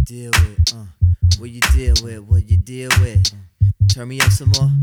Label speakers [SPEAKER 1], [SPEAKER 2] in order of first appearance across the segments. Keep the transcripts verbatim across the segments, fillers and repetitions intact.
[SPEAKER 1] deal with? Uh, what you deal with? What you deal with? Uh, turn me up some more.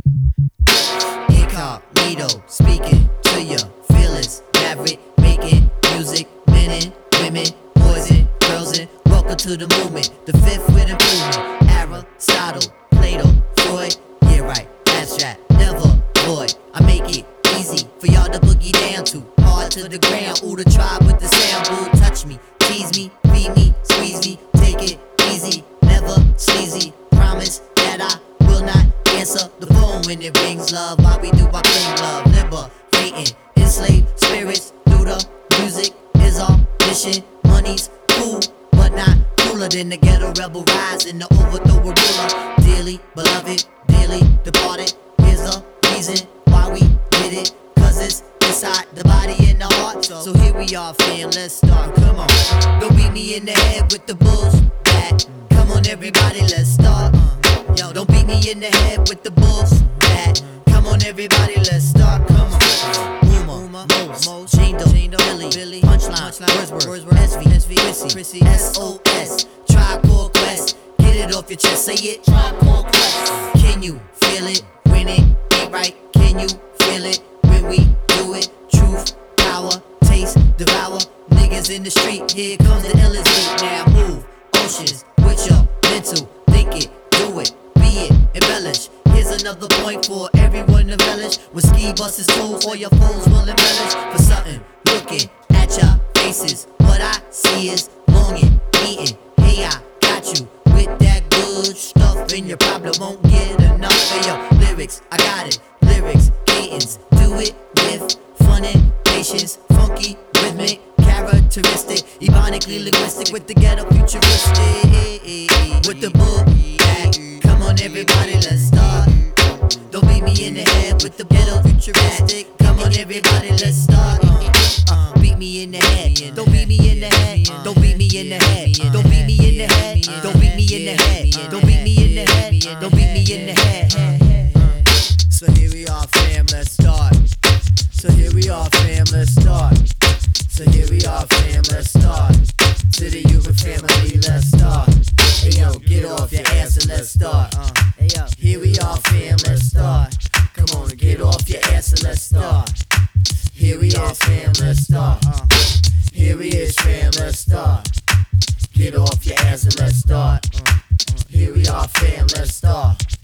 [SPEAKER 1] Incognito, speaking to your feelings. Maverick, making music, men and women, boys and girls, and welcome to the movement. The fifth with improvement. Aristotle, Plato, Freud, yeah right, abstract, never void. I make it easy for y'all to boogie down to. Hard to the ground, ooh, the tribe with the sound. Boo, touch me, tease me, feed me, squeeze me, take it easy, never sleazy. Promise that I will not answer the phone when it rings. Love, why we do our thing, love. Liberating, enslaved spirits through the music is our mission. Money's cool, but not cooler than the ghetto rebel rising to overthrow a ruler. Dearly beloved, dearly departed. Here's the reason why we did it, cause it's inside the body and the heart. So here we are, fam, let's start. Come on, don't beat me in the head with the bulls back. Come on, everybody, let's start. Yo, don't beat me in the head with the bulls back. Come on, everybody, let's start. Come on. Uma, Mos, Jane Doe, Billy, Billy, Punchline, Wordsworth, S V, S V, Chrissy, S O S, Tribe Called Quest. Get it off your chest, say it. Tribe Called Quest. Can you feel it when it ain't right? Can you feel it when we do it? Truth, power, taste, devour. Niggas in the street, here comes the illest beat. Now move, oceans, with your mental. Think it, do it, be it, embellish. Here's another point for everyone to relish. When ski bus is full, all your foes will embellish for something. Looking at your faces, what I see is longing, eating. Hey, I got you with that good stuff, and your problem won't get enough of your lyrics. I got it, lyrics, cadence, do it with fun and patience, funky, rhythmic, characteristic, ebonically linguistic with the ghetto futuristic, with the book bag. Come on, everybody, let's start. Don't beat me in the head with the ghetto futuristic. Come on, everybody, let's start. Uh, uh, beat me in the head. Don't beat me in the head. Don't beat me in the head. Don't beat me in the head. Don't beat me in the head. Don't beat me in the head. Don't beat me in the head. So here we are, fam, let's start. So here we are, fam, let's start. So here we are, fam, let's start. To the human family, let's start. Hey yo, get off your ass and let's start. Uh, hey yo, here we are, fam, let's start. Come on, get off your ass and let's start. Here we are, fam, let's start. Uh, here we is, fam, let's start. Get off your ass and let's start. Uh, uh, here we are, fam, let's start.